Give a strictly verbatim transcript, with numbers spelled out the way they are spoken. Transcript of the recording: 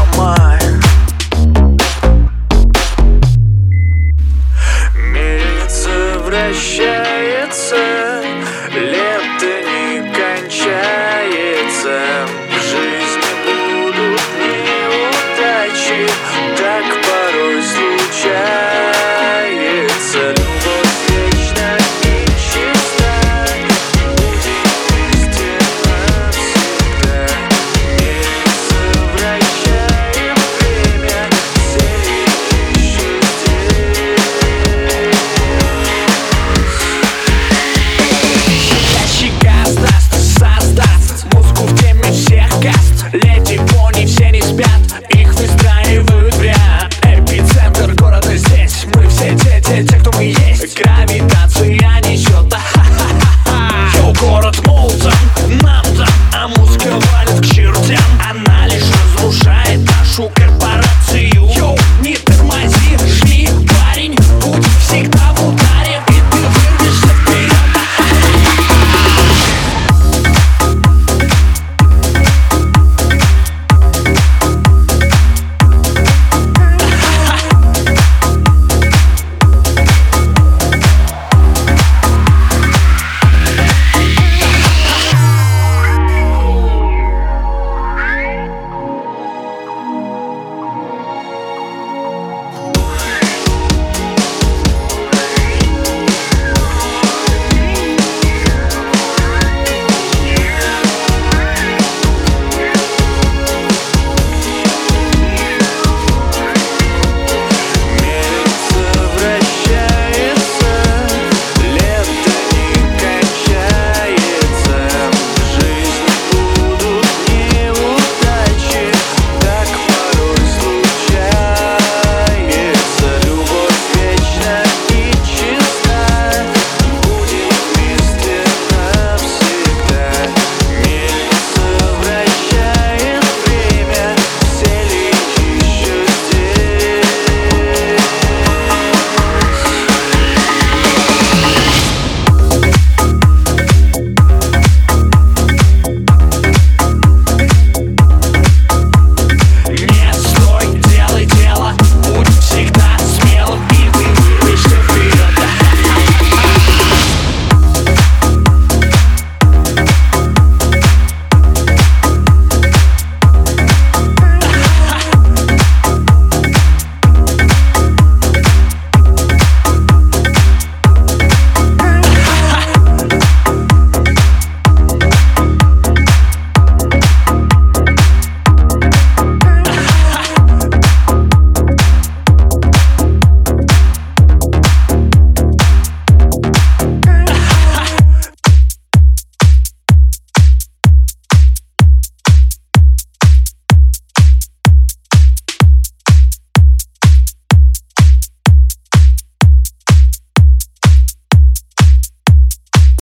май. Месяц вращается, лето не кончается. В жизни будут неудачи, так порой случается. Любовь вечно и чиста, будем вместе навсегда. Месяц вращаем время, следующий день. Ящик газ даст, создаст музыку в теме всех каст. Леди пони все не спят, их выстраивают в ряд. Эпицентр города здесь, мы все те, те, те, кто мы есть. Гравитация несет, а-ха-ха-ха. Йоу, город молчан, нам там, а музыка валит к чертям. Она лишь разрушает нашу картину.